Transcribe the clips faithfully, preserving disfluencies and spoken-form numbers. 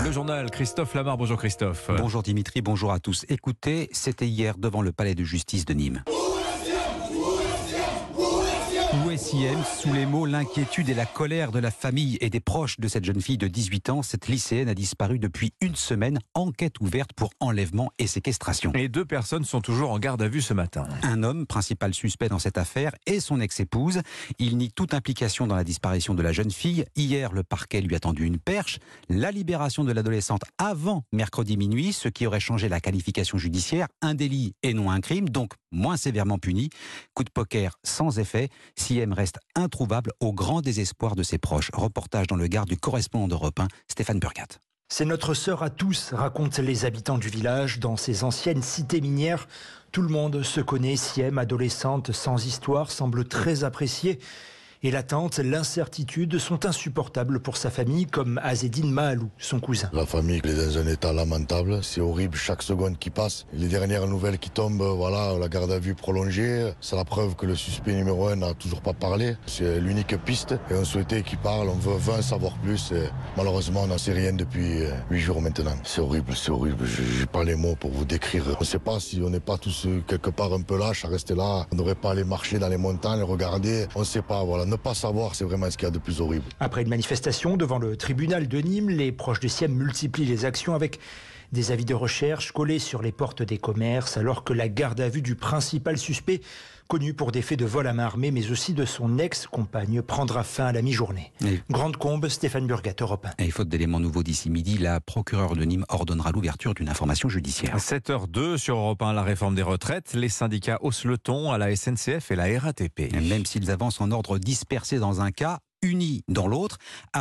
Le journal, Christophe Lamar. Bonjour Christophe. Bonjour Dimitri, bonjour à tous. Écoutez, c'était hier devant le palais de justice de Nîmes. Où est Siem? Sous les mots l'inquiétude et la colère de la famille et des proches de cette jeune fille de dix-huit ans, cette lycéenne a disparu depuis une semaine. Enquête ouverte pour enlèvement et séquestration. Et deux personnes sont toujours en garde à vue ce matin. Un homme, principal suspect dans cette affaire, et son ex-épouse. Il nie toute implication dans la disparition de la jeune fille. Hier, le parquet lui a tendu une perche. La libération de l'adolescente avant mercredi minuit, ce qui aurait changé la qualification judiciaire. Un délit et non un crime, donc moins sévèrement puni. Coup de poker sans effet. Siem reste introuvable au grand désespoir de ses proches. Reportage dans le Gard du correspondant d'Europe un, Stéphane Burgat. C'est notre sœur à tous, racontent les habitants du village. Dans ces anciennes cités minières, tout le monde se connaît. Siem, adolescente sans histoire, semble très appréciée. Et l'attente, l'incertitude sont insupportables pour sa famille, comme Azedine Mahalou, son cousin. La famille est dans un état lamentable, c'est horrible chaque seconde qui passe. Les dernières nouvelles qui tombent, voilà, la garde à vue prolongée, c'est la preuve que le suspect numéro un n'a toujours pas parlé. C'est l'unique piste et on souhaitait qu'il parle, on veut, veut en savoir plus. Et malheureusement, on n'en sait rien depuis huit jours maintenant. C'est horrible, c'est horrible, j'ai pas les mots pour vous décrire. On ne sait pas si on n'est pas tous quelque part un peu lâches à rester là. On ne devrait pas aller marcher dans les montagnes, regarder, on ne sait pas, voilà. Ne pas savoir, c'est vraiment ce qu'il y a de plus horrible. Après une manifestation devant le tribunal de Nîmes, les proches de Siem multiplient les actions avec des avis de recherche collés sur les portes des commerces, alors que la garde à vue du principal suspect, connu pour des faits de vol à main armée, mais aussi de son ex-compagne, prendra fin à la mi-journée. Et... Grande Combe, Stéphane Burgat, Europe un. Et faute d'éléments nouveaux d'ici midi, la procureure de Nîmes ordonnera l'ouverture d'une information judiciaire. sept heures deux sur Europe un, la réforme des retraites. Les syndicats haussent le ton à la S N C F et la R A T P. Même s'ils avancent en ordre dispersé dans un cas, unis dans l'autre.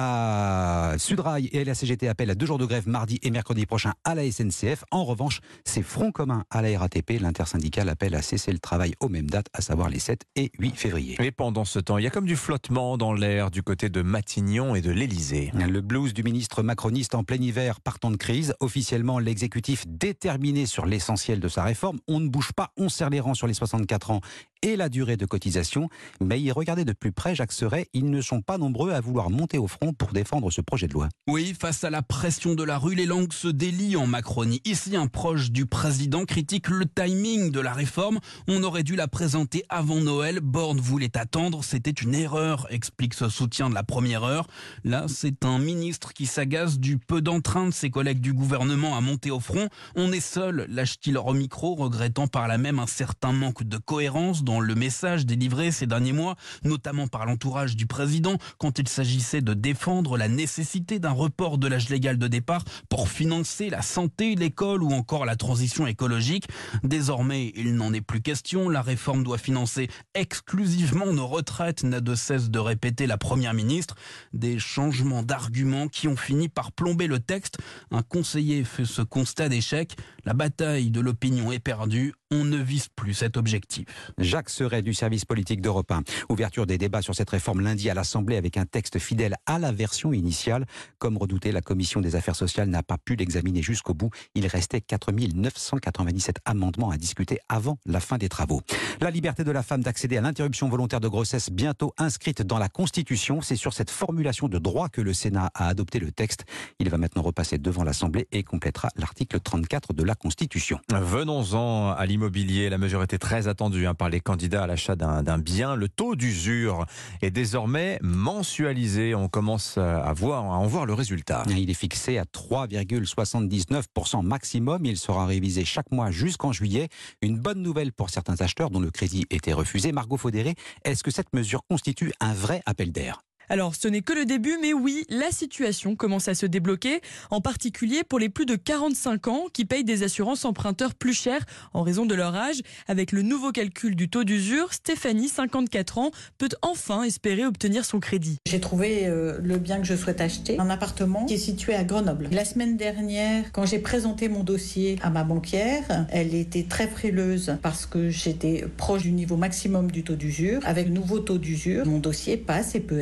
À Sudrail et la C G T appellent à deux jours de grève mardi et mercredi prochain à la S N C F. En revanche, c'est front commun à la R A T P. L'intersyndicale appelle à cesser le travail aux mêmes dates, à savoir les sept et huit février. Et pendant ce temps, il y a comme du flottement dans l'air du côté de Matignon et de l'Élysée. Le blues du ministre macroniste en plein hiver partant de crise. Officiellement, l'exécutif déterminé sur l'essentiel de sa réforme. On ne bouge pas, on serre les rangs sur les soixante-quatre ans et la durée de cotisation. Mais y regarder de plus près, Jacques Serret, ils ne sont pas nombreux à vouloir monter au front pour défendre ce projet de loi. Oui, face à la pression de la rue, les langues se délient en Macronie. Ici, un proche du président critique le timing de la réforme. On aurait dû la présenter avant Noël. Borne voulait attendre, c'était une erreur, explique ce soutien de la première heure. Là, c'est un ministre qui s'agace du peu d'entrain de ses collègues du gouvernement à monter au front. On est seul, lâche-t-il au micro, regrettant par là même un certain manque de cohérence dans le message délivré ces derniers mois, notamment par l'entourage du président, quand il s'agissait de défendre la nécessité d'un report de l'âge légal de départ pour financer la santé, l'école ou encore la transition écologique. Désormais, il n'en est plus question. La réforme doit financer exclusivement nos retraites, n'a de cesse de répéter la première ministre. Des changements d'arguments qui ont fini par plomber le texte. Un conseiller fait ce constat d'échec. La bataille de l'opinion est perdue. On ne vise plus cet objectif. Jacques Serret du service politique d'Europe un. Ouverture des débats sur cette réforme lundi à l'Assemblée avec un texte fidèle à la version initiale. Comme redouté, la Commission des affaires sociales n'a pas pu l'examiner jusqu'au bout. Il restait quatre mille neuf cent quatre-vingt-dix-sept amendements à discuter avant la fin des travaux. La liberté de la femme d'accéder à l'interruption volontaire de grossesse bientôt inscrite dans la Constitution. C'est sur cette formulation de droit que le Sénat a adopté le texte. Il va maintenant repasser devant l'Assemblée et complétera l'article trente-quatre de la Constitution. Venons-en à l'immobilier. La mesure était très attendue hein, par les candidats à l'achat d'un, d'un bien. Le taux d'usure est désormais mensualisé. On commence à, voir, à en voir le résultat. Il est fixé à trois virgule soixante-dix-neuf pour cent maximum. Il sera révisé chaque mois jusqu'en juillet. Une bonne nouvelle pour certains acheteurs dont le crédit était refusé. Margot Faudéré, est-ce que cette mesure constitue un vrai appel d'air ? Alors, ce n'est que le début, mais oui, la situation commence à se débloquer, en particulier pour les plus de quarante-cinq ans qui payent des assurances emprunteurs plus chères en raison de leur âge. Avec le nouveau calcul du taux d'usure, Stéphanie, cinquante-quatre ans, peut enfin espérer obtenir son crédit. J'ai trouvé euh, le bien que je souhaite acheter, un appartement qui est situé à Grenoble. La semaine dernière, quand j'ai présenté mon dossier à ma banquière, elle était très frileuse parce que j'étais proche du niveau maximum du taux d'usure. Avec le nouveau taux d'usure, mon dossier passe et peut être présenté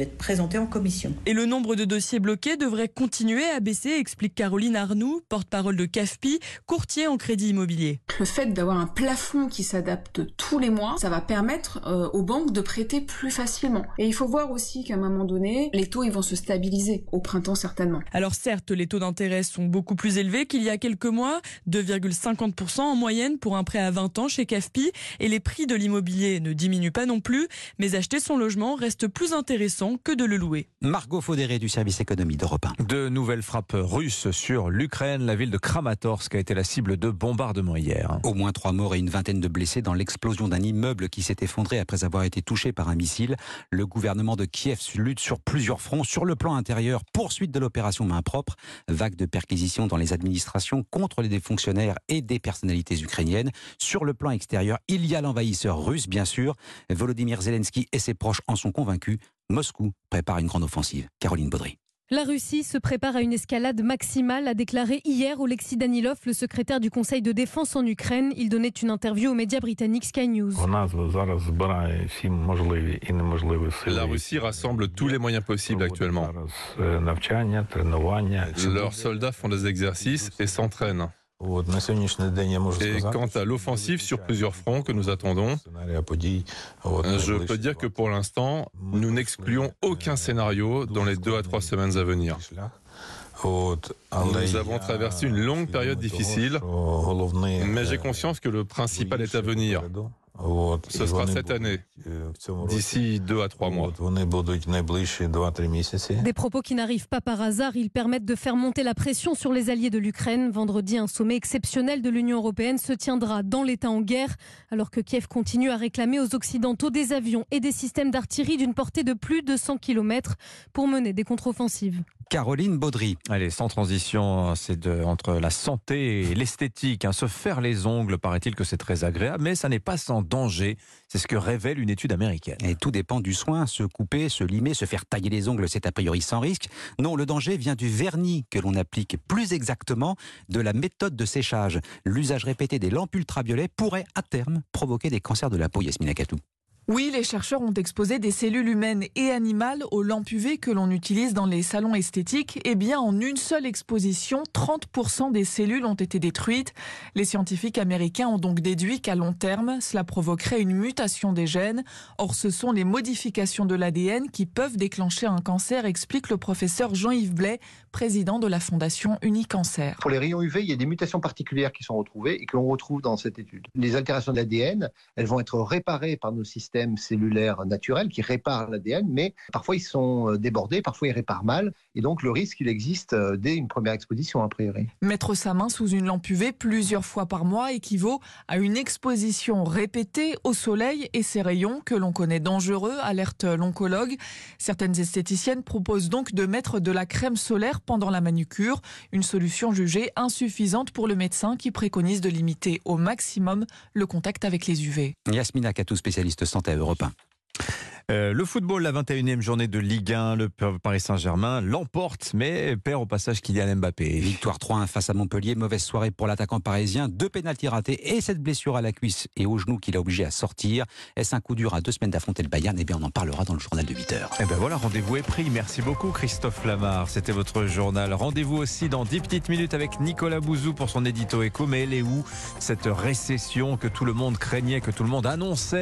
présenté en commission. Et le nombre de dossiers bloqués devrait continuer à baisser, explique Caroline Arnoux, porte-parole de C A F P I, courtier en crédit immobilier. Le fait d'avoir un plafond qui s'adapte tous les mois, ça va permettre euh, aux banques de prêter plus facilement. Et il faut voir aussi qu'à un moment donné, les taux ils vont se stabiliser, au printemps certainement. Alors certes, les taux d'intérêt sont beaucoup plus élevés qu'il y a quelques mois, deux virgule cinquante pour cent en moyenne pour un prêt à vingt ans chez C A F P I, et les prix de l'immobilier ne diminuent pas non plus, mais acheter son logement reste plus intéressant que de le louer. Margot Faudéré du service économie d'Europe un. De nouvelles frappes russes sur l'Ukraine. La ville de Kramatorsk a été la cible de bombardements hier. Au moins trois morts et une vingtaine de blessés dans l'explosion d'un immeuble qui s'est effondré après avoir été touché par un missile. Le gouvernement de Kiev lutte sur plusieurs fronts. Sur le plan intérieur, poursuite de l'opération main propre, vague de perquisitions dans les administrations contre les fonctionnaires et des personnalités ukrainiennes. Sur le plan extérieur, il y a l'envahisseur russe, bien sûr. Volodymyr Zelensky et ses proches en sont convaincus. Moscou prépare une grande offensive. Caroline Baudry. La Russie se prépare à une escalade maximale, a déclaré hier Oleksiy Danilov, le secrétaire du Conseil de défense en Ukraine. Il donnait une interview aux médias britanniques Sky News. La Russie rassemble tous les moyens possibles actuellement. Leurs soldats font des exercices et s'entraînent. Et quant à l'offensive sur plusieurs fronts que nous attendons, je peux dire que pour l'instant, nous n'excluons aucun scénario dans les deux à trois semaines à venir. Nous avons traversé une longue période difficile, mais j'ai conscience que le principal est à venir. Ce sera cette année, d'ici deux à trois mois. Des propos qui n'arrivent pas par hasard, ils permettent de faire monter la pression sur les alliés de l'Ukraine. Vendredi, un sommet exceptionnel de l'Union européenne se tiendra dans l'État en guerre, alors que Kiev continue à réclamer aux Occidentaux des avions et des systèmes d'artillerie d'une portée de plus de cent kilomètres pour mener des contre-offensives. Caroline Baudry. Allez, sans transition, c'est de, entre la santé et l'esthétique. Hein. Se faire les ongles, paraît-il que c'est très agréable, mais ça n'est pas sans danger. C'est ce que révèle une étude américaine. Et tout dépend du soin. Se couper, se limer, se faire tailler les ongles, c'est a priori sans risque. Non, le danger vient du vernis que l'on applique, plus exactement de la méthode de séchage. L'usage répété des lampes ultraviolets pourrait, à terme, provoquer des cancers de la peau. Yasmina Katou. Oui, les chercheurs ont exposé des cellules humaines et animales aux lampes U V que l'on utilise dans les salons esthétiques. Eh bien, en une seule exposition, trente pour cent des cellules ont été détruites. Les scientifiques américains ont donc déduit qu'à long terme, cela provoquerait une mutation des gènes. Or, ce sont les modifications de l'A D N qui peuvent déclencher un cancer, explique le professeur Jean-Yves Blais, président de la fondation Unicancer. Pour les rayons U V, il y a des mutations particulières qui sont retrouvées et que l'on retrouve dans cette étude. Les altérations de l'A D N, elles vont être réparées par nos systèmes cellulaires naturels qui réparent l'A D N, mais parfois ils sont débordés, parfois ils réparent mal, et donc le risque il existe dès une première exposition a priori. Mettre sa main sous une lampe U V plusieurs fois par mois équivaut à une exposition répétée au soleil et ses rayons que l'on connaît dangereux, alerte l'oncologue. Certaines esthéticiennes proposent donc de mettre de la crème solaire pendant la manucure, une solution jugée insuffisante pour le médecin qui préconise de limiter au maximum le contact avec les U V. Yasmina Katou, spécialiste santé à Europe un. Euh, le football, la vingt et unième journée de Ligue un, le Paris Saint-Germain l'emporte, mais perd au passage Kylian Mbappé. Victoire trois un face à Montpellier, mauvaise soirée pour l'attaquant parisien, deux pénaltys ratés et cette blessure à la cuisse et au genou qui l'a obligé à sortir. Est-ce un coup dur à deux semaines d'affronter le Bayern? Eh bien, on en parlera dans le journal de huit heures. Et ben voilà, rendez-vous est pris. Merci beaucoup Christophe Lamar, c'était votre journal. Rendez-vous aussi dans dix petites minutes avec Nicolas Bouzou pour son édito éco. Mais elle est où cette récession que tout le monde craignait, que tout le monde annonçait?